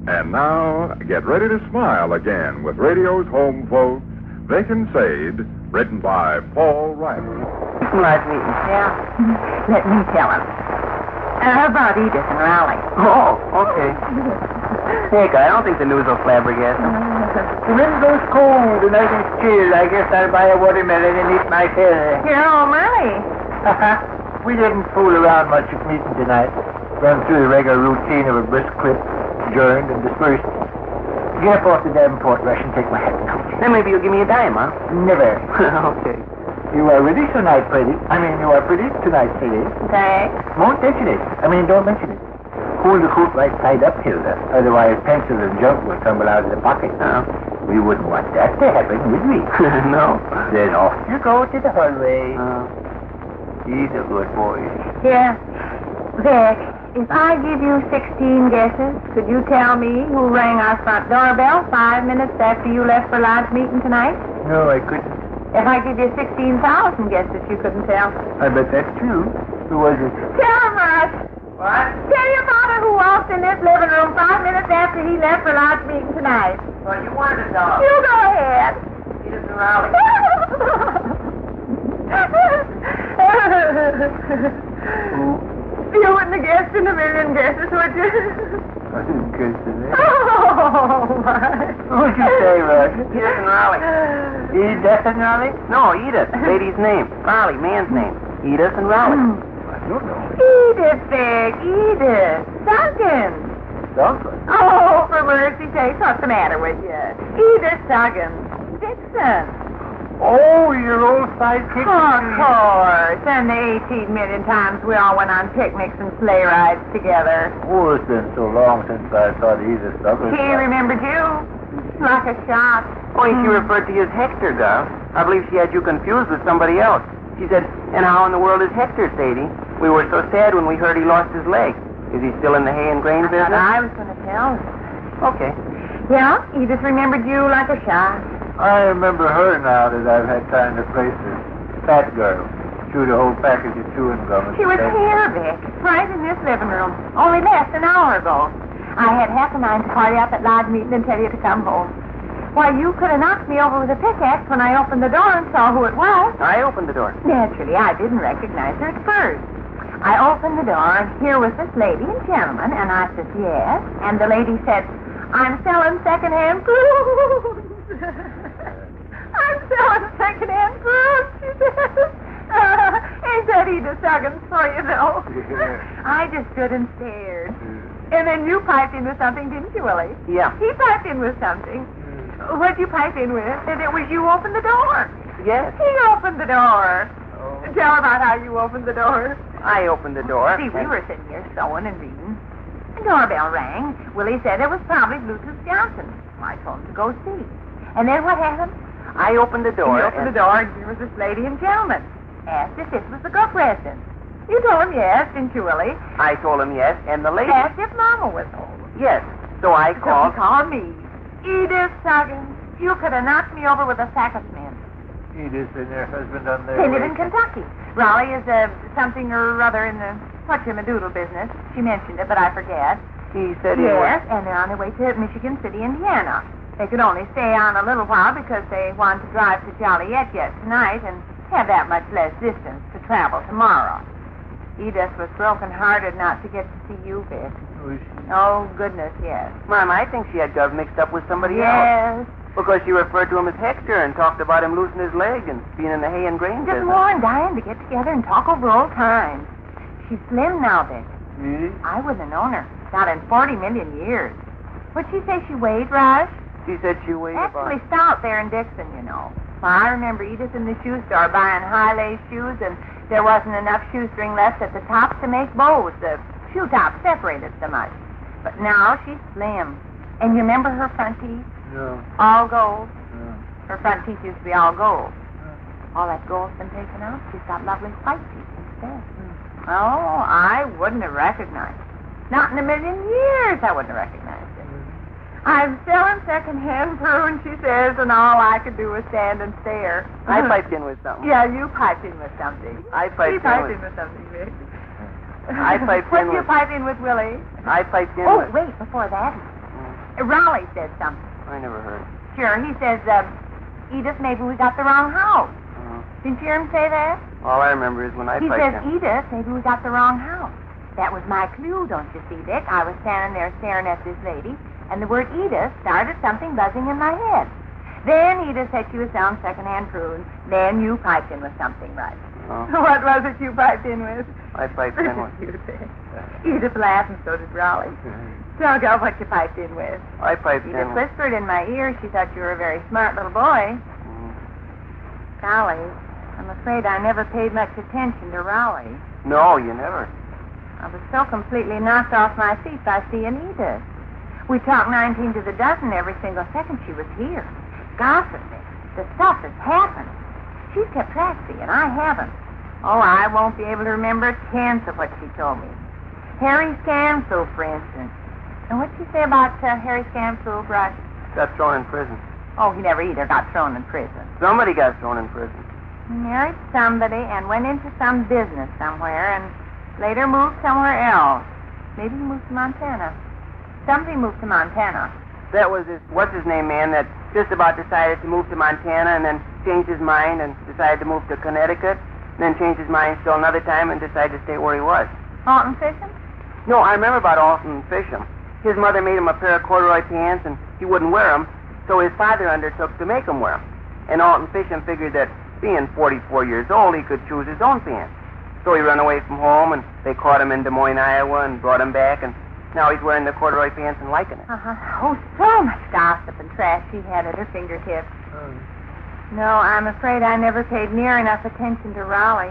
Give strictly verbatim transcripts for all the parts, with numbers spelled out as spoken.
And now, get ready to smile again with radio's home folks, Vacant Shade, written by Paul Riley. Nice meeting. Yeah. Let me tell him. Uh, about Edith and Raleigh. Oh, okay. Heck, I don't think the news will flabbergast him. The wind goes cold, the night is chill. I guess I'll buy a watermelon and eat my fill. You're home early. We didn't fool around much at meeting tonight. Run through the regular routine of a brisk clip, adjourned and dispersed. Get up off the Davenport rush and take my hat and coat. Then maybe you'll give me a dime, huh? Never. Okay. You are ready tonight, Freddie. I mean, you are pretty tonight, Freddie. Thanks. Won't mention it. I mean, don't mention it. Hold the coat right side up, Hilda. Otherwise, pencils and junk will tumble out of the pocket. Oh. We wouldn't want that to happen, would we? No. Then off you go to the hallway. Uh, He's a good boy. Here. Vic, if I give you sixteen guesses, could you tell me who rang our front doorbell five minutes after you left for lodge meeting tonight? No, I couldn't. If I give you sixteen thousand guesses, you couldn't tell. I bet that's true. Who was it? Tell him, Russ. What? Tell your father who walked in this living room five minutes after he left for lodge meeting tonight. Well, you wanted to tell You go ahead. Edith and Raleigh. You wouldn't have guessed in a million guesses, would you? I didn't guess the name. Oh, my. What'd you say, Russ? Edith and Raleigh. Edith and Raleigh? No, Edith. Lady's name. Raleigh, man's name. Edith and Raleigh. I don't know. Edith, Vic, Edith. Suggins. Duncan. Oh, for mercy's sake, what's the matter with you? Edith Suggins. Dixon. Oh, your old sidekick. Of course. And the eighteen million times we all went on picnics and sleigh rides together. Oh, it's been so long since I saw the Edith Suggins. He remembered you. Like a shot. Oh, she referred to you as Hector, Gus. I believe she had you confused with somebody else. She said, and how in the world is Hector, Sadie? We were so sad when we heard he lost his leg. Is he still in the hay and grain business? I was going to tell. Okay. Yeah, Edith remembered you like a shot. I remember her now that I've had time to place her. Fat girl. Chewed a whole package of chewing gum. She was here, Vic, right in this living room. Only left an hour ago. I had half a mind to call you up at lodge meeting and tell you to come home. Why, you could have knocked me over with a pickaxe when I opened the door and saw who it was. I opened the door. Naturally, I didn't recognize her at first. I opened the door, and here was this lady and gentleman, and I said, yes. And the lady said, I'm selling second-hand fruit. I'm selling second-hand fruit, she said. Uh, ain't that Edith Suggins for you, though? I just stood and stared. And then you piped in with something, didn't you, Willie? Yeah. He piped in with something. What'd you pipe in with? And it was you opened the door. Yes. He opened the door. Oh. Tell about how you opened the door. I opened the door. See, we were sitting here sewing and reading. The doorbell rang. Willie said it was probably Bluetooth Johnson. I told him to go see. And then what happened? I opened the door. He opened and... the door, and here was this lady and gentleman. Asked if this was the Cook residence. You told him yes, didn't you, Willie? I told him yes, and the lady... Asked if Mama was home. Yes. So I called... So he called me. Edith Suggins, you could have knocked me over with a sack of cement. Edith and her husband on their They way. live in Kentucky. Raleigh is uh, something or other in the whatchamadoodle business. She mentioned it, but I forget. He said he Yes, was... and they're on their way to Michigan City, Indiana. They could only stay on a little while because they wanted to drive to Joliet yet tonight and have that much less distance to travel tomorrow. Edith was broken-hearted not to get to see you, Vic. Was she? Oh, goodness, yes. Mom, I think she had Gov mixed up with somebody else. Yes. Because she referred to him as Hector and talked about him losing his leg and being in the hay and grain Just business. more and dying to get together and talk over old times. She's slim now, Vic. Really? I wouldn't have known her. Not in forty million years. What'd she say she weighed, Raj? She said she weighed Actually about... stout there in Dixon, you know. Well, I remember Edith in the shoe store buying high-lace shoes, and there wasn't enough shoestring left at the tops to make bows. The shoe tops separated so much. But now she's slim. And you remember her front teeth? No. All gold. No. Her front teeth used to be all gold. All that gold's been taken out. She's got lovely white teeth instead. Oh, I wouldn't have recognized her. Not in a million years I wouldn't have recognized her. I'm selling second-hand prune, she says, and all I could do was stand and stare. I piped in with something. Yeah, you piped in with something. I piped he in piped with... in with something, Vic. I piped what in did you with... pipe in with, Willie? I piped in Oh, with... wait, before that, Uh, Raleigh says something. I never heard. Sure, he says, uh, Edith, maybe we got the wrong house. Uh, Didn't you hear him say that? all I remember is when I He piped says, in. Edith, maybe we got the wrong house. That was my clue, don't you see, Dick? I was standing there staring at this lady, and the word Edith started something buzzing in my head. Then Edith said she was selling second-hand prunes. Then you piped in with something, right? Oh. What was it you piped in with? I piped in with. You said. Edith laughed, and so did Raleigh. Tell girl what you piped in with. I piped Edith in with. whispered in my ear she thought you were a very smart little boy. Mm. Golly, I'm afraid I never paid much attention to Raleigh. No, you never. I was so completely knocked off my feet by seeing Edith. We talked nineteen to the dozen every single second she was here. Gossiping. The stuff that's happened. She's kept track, see, and I haven't. Oh, I won't be able to remember a tenth of what she told me. Harry Scanfield, for instance. And what'd she say about uh, Harry Scanfield, Rush? Got thrown in prison. Oh, he never either got thrown in prison. Somebody got thrown in prison. He married somebody and went into some business somewhere and later moved somewhere else. Maybe he moved to Montana. Somebody moved to Montana. That was this, what's his name, man, that just about decided to move to Montana and then changed his mind and decided to move to Connecticut, and then changed his mind still another time and decided to stay where he was. Alton Fisham? No, I remember about Alton Fisham. His mother made him a pair of corduroy pants, and he wouldn't wear them, so his father undertook to make him wear them. And Alton Fisham figured that, being forty-four years old, he could choose his own pants. So he ran away from home, and they caught him in Des Moines, Iowa, and brought him back, and now he's wearing the corduroy pants and liking it. Uh-huh. Oh, so much gossip and trash she had at her fingertips. Mm. No, I'm afraid I never paid near enough attention to Raleigh.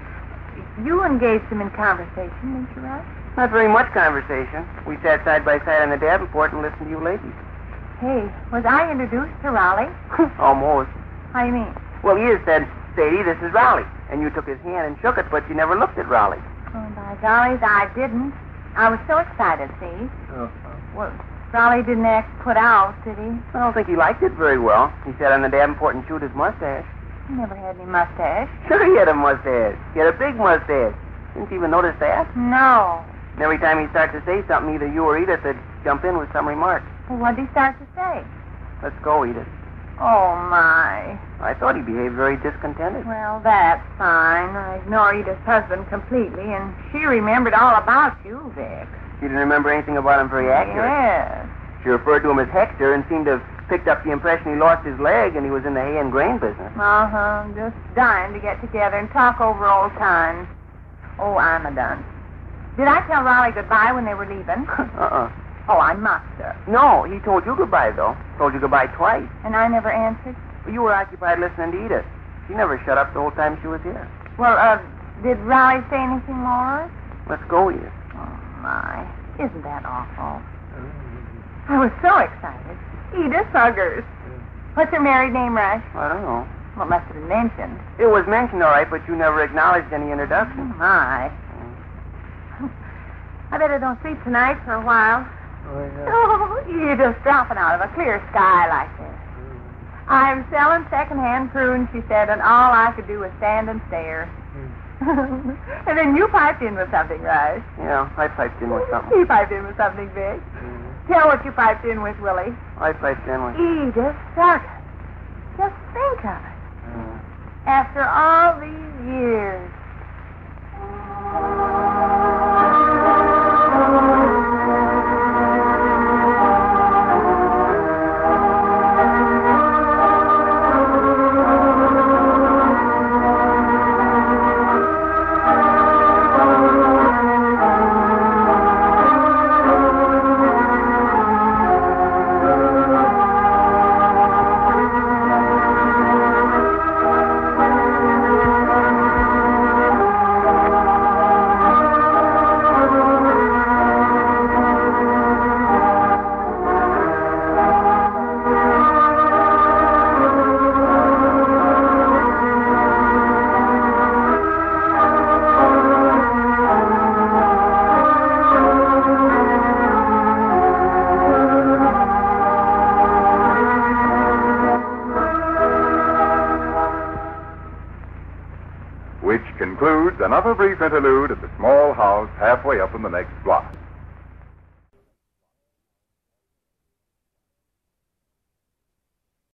You engaged him in conversation, didn't you, Rush? Not very much conversation. We sat side by side on the Davenport and listened to you ladies. Hey, was I introduced to Raleigh? Almost. How you mean? Well, you said, Sadie, this is Raleigh. And you took his hand and shook it, but you never looked at Raleigh. Oh, by gollies, I didn't. I was so excited, see? Oh. Well, Raleigh didn't act put out, did he? I don't think he liked it very well. He sat on the Davenport and chewed his mustache. He never had any mustache. Sure he had a mustache. He had a big mustache. Didn't you even notice that? No. And every time he started to say something, either you or Edith would jump in with some remark. Well, what did he start to say? Let's go, Edith. Oh, my. I thought he behaved very discontented. Well, that's fine. I ignore Edith's husband completely, and she remembered all about you, Vic. She didn't remember anything about him very accurate. Yes. She referred to him as Hector and seemed to have picked up the impression he lost his leg and he was in the hay and grain business. Uh-huh. Just dying to get together and talk over old times. Oh, I'm a done. Did I tell Raleigh goodbye when they were leaving? uh-uh. Oh, I must have. No, he told you goodbye, though. Told you goodbye twice. And I never answered? But you were occupied listening to Edith. She never shut up the whole time she was here. Well, uh, did Raleigh say anything more? Let's go, Edith. Oh, my. Isn't that awful? I was so excited. Edith Huggers. What's her married name, Rush? I don't know. Well, it must have been mentioned. It was mentioned, all right, but you never acknowledged any Oh, introduction. my. I better don't sleep tonight for a while. Oh, Edith's dropping out of a clear sky like this. I'm selling second-hand prunes, she said, and all I could do was stand and stare. And then you piped in with something, right? Yeah, I piped in with something. He piped in with something, Vic. Tell what you piped in with, Willie. I piped in with... Edith Suggins. Just think of it. Uh, After all these years. Which concludes another brief interlude at the small house halfway up in the next block.